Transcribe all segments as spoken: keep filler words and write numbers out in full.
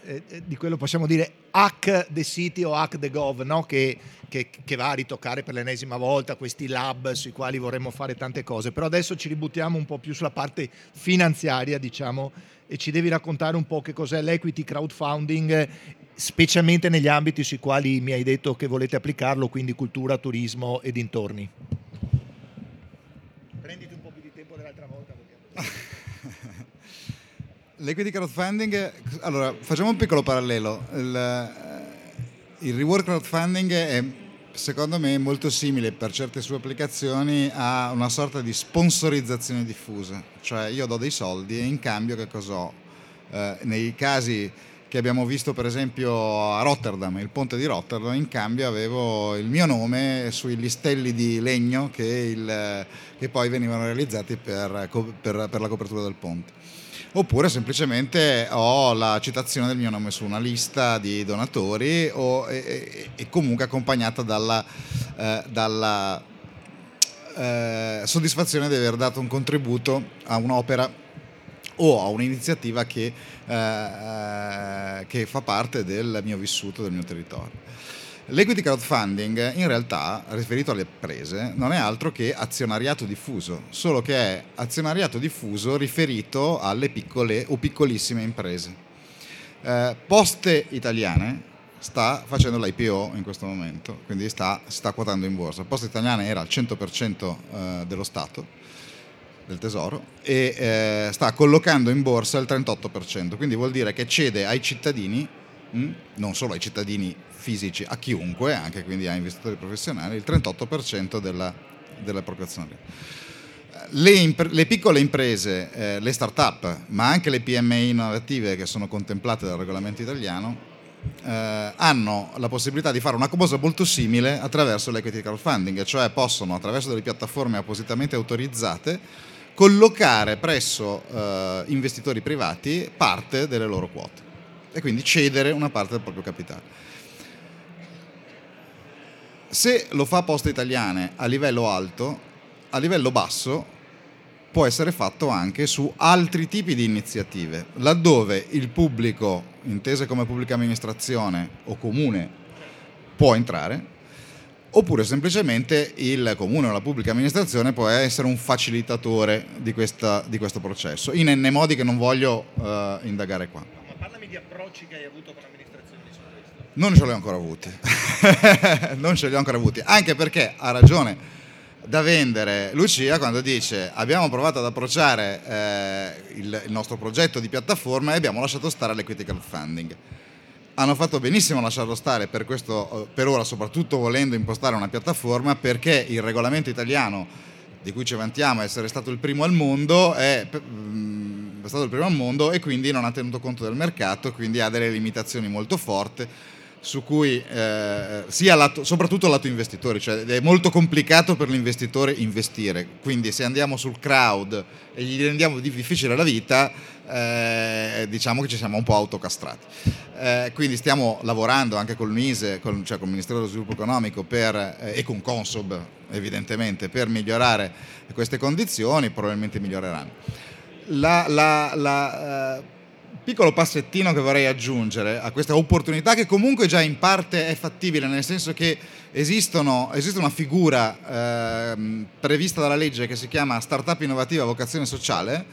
eh, di quello possiamo dire hack the city o hack the gov, no? che, che, che va a ritoccare per l'ennesima volta questi lab sui quali vorremmo fare tante cose, però adesso ci ributtiamo un po' più sulla parte finanziaria, diciamo, e ci devi raccontare un po' che cos'è l'equity crowdfunding, specialmente negli ambiti sui quali mi hai detto che volete applicarlo, quindi cultura, turismo e dintorni. Prenditi un po' più di tempo dell'altra volta. Perché... L'equity crowdfunding, allora facciamo un piccolo parallelo. Il, il reward crowdfunding è secondo me molto simile per certe sue applicazioni a una sorta di sponsorizzazione diffusa, cioè io do dei soldi e in cambio che cosa ho? Eh, nei casi che abbiamo visto per esempio a Rotterdam, il ponte di Rotterdam, in cambio avevo il mio nome sui listelli di legno che, il, che poi venivano realizzati per, per, per la copertura del ponte. Oppure semplicemente ho la citazione del mio nome su una lista di donatori o, e, e comunque accompagnata dalla, eh, dalla eh, soddisfazione di aver dato un contributo a un'opera o a un'iniziativa che, eh, che fa parte del mio vissuto, del mio territorio. L'equity crowdfunding in realtà, riferito alle imprese, non è altro che azionariato diffuso, solo che è azionariato diffuso riferito alle piccole o piccolissime imprese. Eh, Poste Italiane sta facendo l'I P O in questo momento, quindi sta, sta quotando in borsa. Poste Italiane era al cento per cento eh, dello Stato, del Tesoro, e eh, sta collocando in borsa il trentotto per cento, quindi vuol dire che cede ai cittadini, mh, non solo ai cittadini fisici, a chiunque, anche quindi a investitori professionali, il trentotto per cento della, della propria azionaria. Le, impre- le piccole imprese, eh, le start-up, ma anche le P M I innovative che sono contemplate dal regolamento italiano, eh, hanno la possibilità di fare una cosa molto simile attraverso l'equity crowdfunding, cioè possono, attraverso delle piattaforme appositamente autorizzate, collocare presso eh, investitori privati parte delle loro quote e quindi cedere una parte del proprio capitale. Se lo fa Poste Italiane a livello alto, a livello basso può essere fatto anche su altri tipi di iniziative, laddove il pubblico, intese come pubblica amministrazione o comune, può entrare, oppure semplicemente il comune o la pubblica amministrazione può essere un facilitatore di, questa, di questo processo, in n modi che non voglio uh, indagare qua. Ma parlami di approcci che hai avuto con amministrazioni su questo. Non ce li ho ancora avuti, non ce li ho ancora avuti, anche perché ha ragione da vendere Lucia quando dice abbiamo provato ad approcciare eh, il, il nostro progetto di piattaforma e abbiamo lasciato stare l'equity crowdfunding. Hanno fatto benissimo a lasciarlo stare per questo, per ora, soprattutto volendo impostare una piattaforma, perché il regolamento italiano, di cui ci vantiamo essere stato il primo al mondo, è, è stato il primo al mondo e quindi non ha tenuto conto del mercato, quindi ha delle limitazioni molto forti su cui eh, sia lato, soprattutto lato investitori, cioè è molto complicato per l'investitore investire, quindi se andiamo sul crowd e gli rendiamo difficile la vita, eh, diciamo che ci siamo un po' autocastrati. Eh, quindi stiamo lavorando anche col MISE, col, cioè col Ministero dello Sviluppo Economico per, eh, e con Consob evidentemente, per migliorare queste condizioni, probabilmente miglioreranno. La, la, la, uh, piccolo passettino che vorrei aggiungere a questa opportunità, che comunque già in parte è fattibile, nel senso che esistono, esiste una figura eh, prevista dalla legge che si chiama Startup Innovativa a Vocazione Sociale,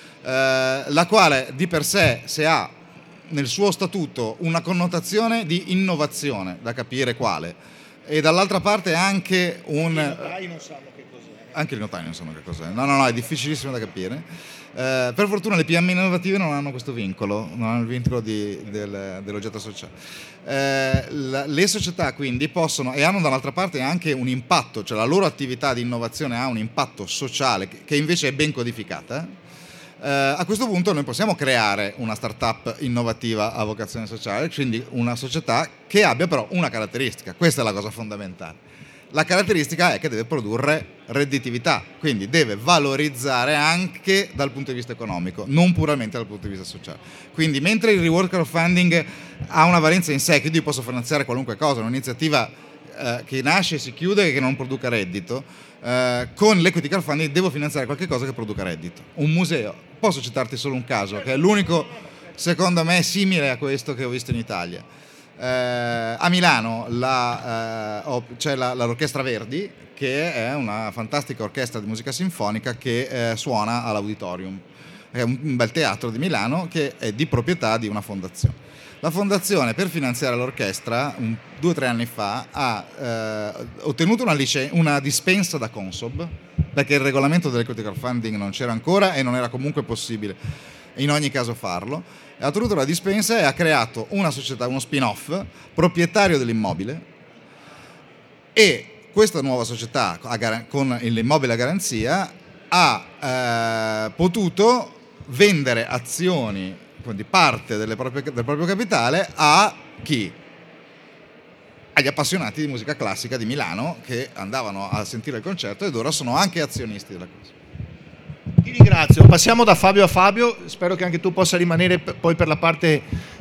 eh, la quale di per sé, se ha nel suo statuto una connotazione di innovazione, da capire quale, e dall'altra parte anche un... I notai non sanno che cos'è. Anche i notai non sanno che cos'è. No, no, no, è difficilissimo da capire. Eh, per fortuna le P M I innovative non hanno questo vincolo, non hanno il vincolo di, del, dell'oggetto sociale. Eh, la, le società quindi possono, e hanno dall'altra parte anche un impatto, cioè la loro attività di innovazione ha un impatto sociale che, che invece è ben codificata. Eh, a questo punto noi possiamo creare una startup innovativa a vocazione sociale, quindi una società che abbia però una caratteristica, questa è la cosa fondamentale. La caratteristica è che deve produrre redditività, quindi deve valorizzare anche dal punto di vista economico, non puramente dal punto di vista sociale. Quindi mentre il reward crowdfunding ha una valenza in sé, quindi io posso finanziare qualunque cosa, un'iniziativa eh, che nasce e si chiude e che non produca reddito, eh, con l'equity crowdfunding devo finanziare qualche cosa che produca reddito. Un museo, posso citarti solo un caso, che è l'unico... secondo me simile a questo che ho visto in Italia. Eh, a Milano la, eh, ho, c'è la, l'Orchestra Verdi, che è una fantastica orchestra di musica sinfonica che eh, suona all'Auditorium. È un, un bel teatro di Milano che è di proprietà di una fondazione. La fondazione, per finanziare l'orchestra, un, due o tre anni fa, ha eh, ottenuto una, licen- una dispensa da Consob, perché il regolamento dell'equity crowdfunding non c'era ancora e non era comunque possibile in ogni caso farlo. Ha ottenuto la dispensa e ha creato una società, uno spin-off, proprietario dell'immobile, e questa nuova società con l'immobile a garanzia ha eh, potuto vendere azioni, quindi parte delle proprie, del proprio capitale, a chi? Agli appassionati di musica classica di Milano che andavano a sentire il concerto ed ora sono anche azionisti della cosa. Ti ringrazio, passiamo da Fabio a Fabio, spero che anche tu possa rimanere p- poi per la parte